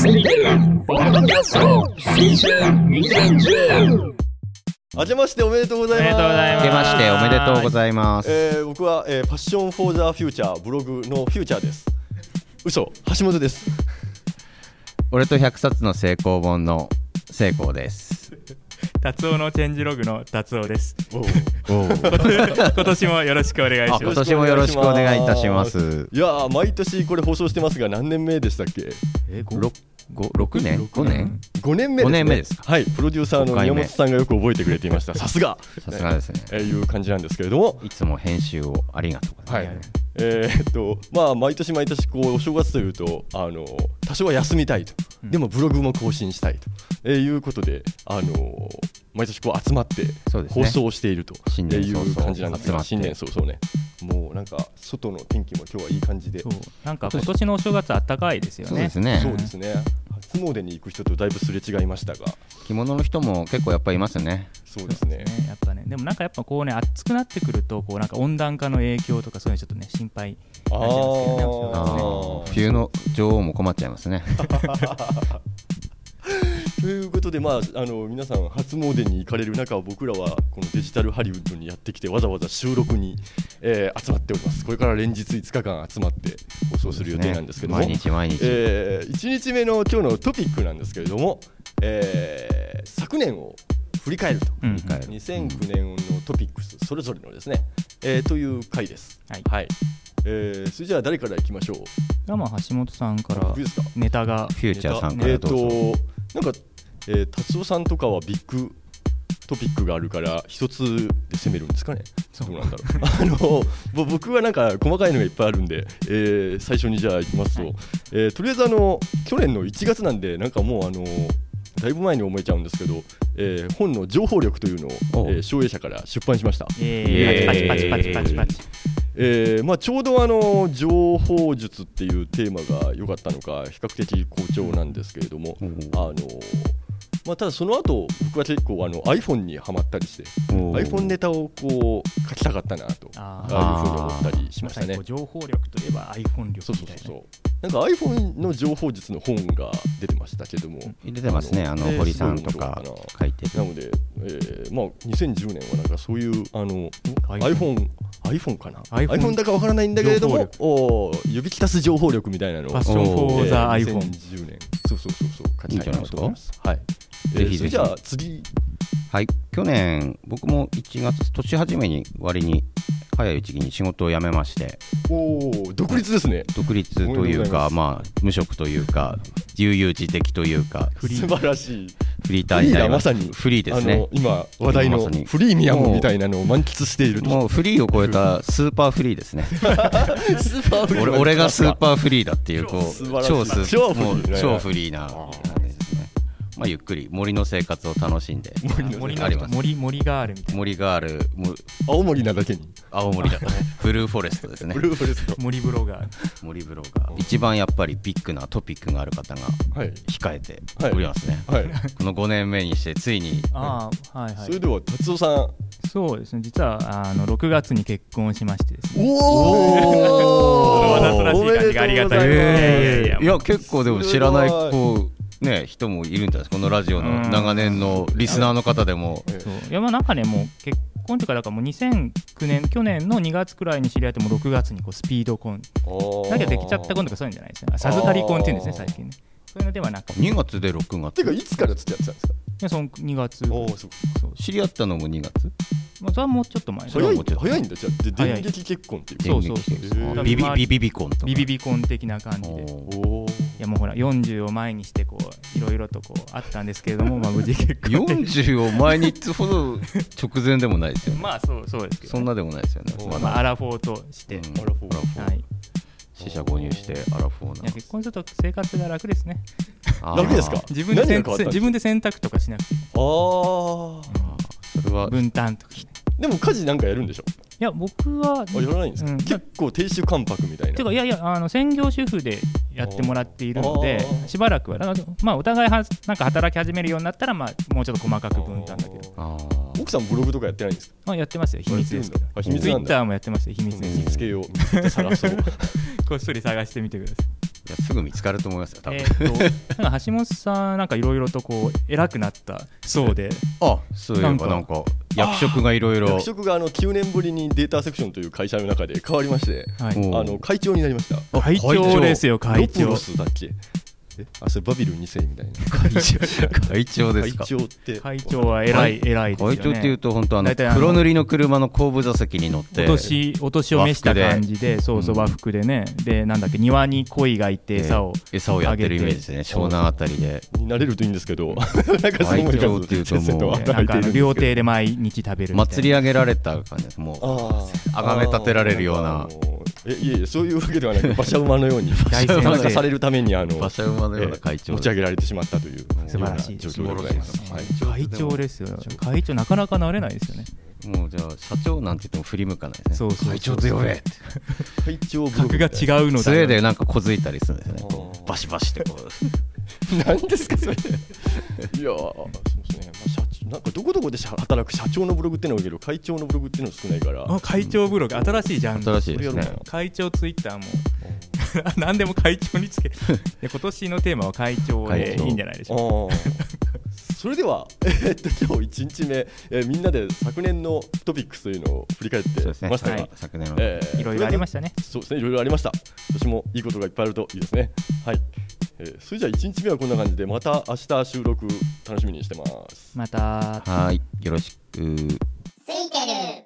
明けましておめでとうございます。 明けましておめでとうございます。 僕は、パッションフォーザフューチャーブログのフューチャーです。嘘、橋本です。 俺と100冊の成功本の成功です。 達夫のチェンジログの達夫です。 今年もよろしくお願いします。 今年もよろしくお願いいたします。 いやー、毎年これ放送してますが何年目でしたっけ ？6年？5年 ？5年目ですね。 5年目ですか。 はい、プロデューサーの宮本さんがよく覚えてくれていました。さすがですね。 いう感じなんですけれども、 いつも編集をありがとうございます。 まあ毎年毎年こうお正月というと多少は休みたいと、でもブログも更新したいと、いうことで毎年こう集まって放送をしているという感じなんですが、新年早々ね、もうなんか外の天気も今日はいい感じで、 なんか今年のお正月あったかいですよね。 そうですね。 そうですね。初詣に行く人とだいぶすれ違いましたが、 着物の人も結構やっぱいますね。 そうですね。 やっぱね、でもなんかやっぱこうね、暑くなってくるとこうなんか温暖化の影響とかそういうのちょっとね心配になっちゃいますけどね。 冬の女王も困っちゃいますね。 ということで、皆さん初詣に行かれる中、僕らはこのデジタルハリウッドにやってきてわざわざ収録に、集まっております。これから連日5日間集まって放送する予定なんですけども、 毎日 1日目の今日のトピックなんですけれども、昨年を振り返ると、2009年のトピックスそれぞれのですね、という回です。はい。それじゃあ誰からいきましょう。 橋本さんからネタがフューチャーさんからどうぞ。 なんか達夫さんとかはビッグトピックがあるから一つで攻めるんですかね。どうなんだろう。僕はなんか細かいのがいっぱいあるんで、最初にじゃあいきますと、とりあえず去年の1月なんで、なんかもうだいぶ前に思えちゃうんですけど、本の情報力というのを、集英社から出版しました。 パチパチパチパチパチ。 ちょうど情報術っていうテーマが良かったのか比較的好調なんですけれども、ただその後僕は結構iPhone にハマったりして iPhone ネタをこう書きたかったなというふうに思ったりしましたね。 情報力といえば iPhone 力みたいな。 そうなんか iPhone の情報術の本が出てましたけども、 出てますね。堀さんとか書いてる。 なので、2010年はなんかそういうiPhone かな iPhone だかわからないんだけれども指きたす情報力みたいなのをファッションフォーザ iPhone 2010年そう書きたいなと思います。はい。 ぜひぜひ。 じゃあ次。 はい。去年僕も1月年始めに割に早いうちに仕事を辞めまして。 独立ですね。 独立というか無職というか悠々自適というか素晴らしい。 フリーター時代はまさにフリーですね。 今話題のフリーミアムみたいなのを満喫していると。 もうフリーを超えたスーパーフリーですね。俺がスーパーフリーだっていう超フリーな。ゆっくり森の生活を楽しんで森があるみたいな。 森がある。 青森なだけに。 青森だ。ブルーフォレストですね。 ブルーフォレスト。 森ブロガー。 一番やっぱりビッグなトピックがある方が控えておりますね。この5年目にしてついに。 それでは達夫さん。 そうですね。実は6月に結婚しましてですね。 わざとらしい感じがありがたい。 いや結構でも知らない人もいるんじゃないですか。このラジオの長年のリスナーの方でも。 いやなんかね、もう結婚というか、だからもう2009年去年の2月くらいに知り合っても6月にスピード婚だけどできちゃった婚とかそういうんじゃないですね。授かり婚っていうんですね最近ね。そういうのではなく 2月で6月てかいつから付き合ってたんですか。 その2月。 知り合ったのも2月。 それはもうちょっと前。 早いんだ。じゃあ電撃結婚っていう。 そうビビビ婚とか。 ビビビ婚的な感じで。いやもうほら40を前にしていろいろとあったんですけれども、無事結婚。 40を前にってほど直前でもないですよね。 そうですけど。 そんなでもないですよね。 アラフォーとして。はい。 四捨五入してアラフォーな。 いや結婚すると生活が楽ですね。 楽ですか。 自分で選択とかしなくていい。 それは分担とか。 でも家事なんかやるんでしょ。 いや僕はやらないんですか。結構亭主関白みたいな。 てかいや専業主婦でやってもらっているので、しばらくはお互いなんか働き始めるようになったらもうちょっと細かく分担だけど。 奥さんブログとかやってないんですか。 やってますよ。秘密ですけど。 秘密なんだ。 Twitter もやってますよ。秘密です。 見つけよう。探そう。 こっそり探してみてください。 やすぐ見つかると思いますよ多分。 なんか橋本さんなんかいろいろとこう偉くなったそうでそういえばなんか役職がいろいろ、 役職が9年ぶりにデータセクションという会社の中で変わりまして、会長になりました。 会長ですよ、会長。 ロプロスだっけ。それバビル2世みたいな。会長ですか。 会長は偉いですよね。 会長っていうと本当黒塗りの車の後部座席に乗ってお年を召した感じで、そうそう和服でね、でなんだっけ、庭に鯉がいて餌をやってるイメージですね。湘南あたりでになれるといいんですけど、なんか会長っていうともうなんか料亭で毎日食べる祭り上げられた感じです。もう崇め立てられるような。 いえそういうわけではなく、馬車馬のように参加されるために馬車馬のような会長持ち上げられてしまったという素晴らしい状況でございます。 会長ですよ。会長なかなかなれないですよね。 もうじゃあ社長なんて言っても振り向かないですね。会長と呼べって。 会長格が違うのだ。 スウェーでなんか小づいたりするんですよね。バシバシってこう。 何ですかそれ。いやそうですね。なんかどこどこで働く社長のブログっていうのが多いけど、会長のブログっていうのは少ないから。 会長ブログ新しいジャンル。 新しいですね。 会長ツイッターも何でも会長につける。今年のテーマは会長でいいんじゃないでしょうか。 それでは、今日1日目、みんなで昨年のトピックスというのを振り返ってましたが、 昨年いろいろありましたね。 そうですね、いろいろありました。私もいいことがいっぱいあるといいですね。はい。それじゃあ1日目はこんな感じで、また明日収録楽しみにしてます。 また。 はい、よろしく。 ついてる。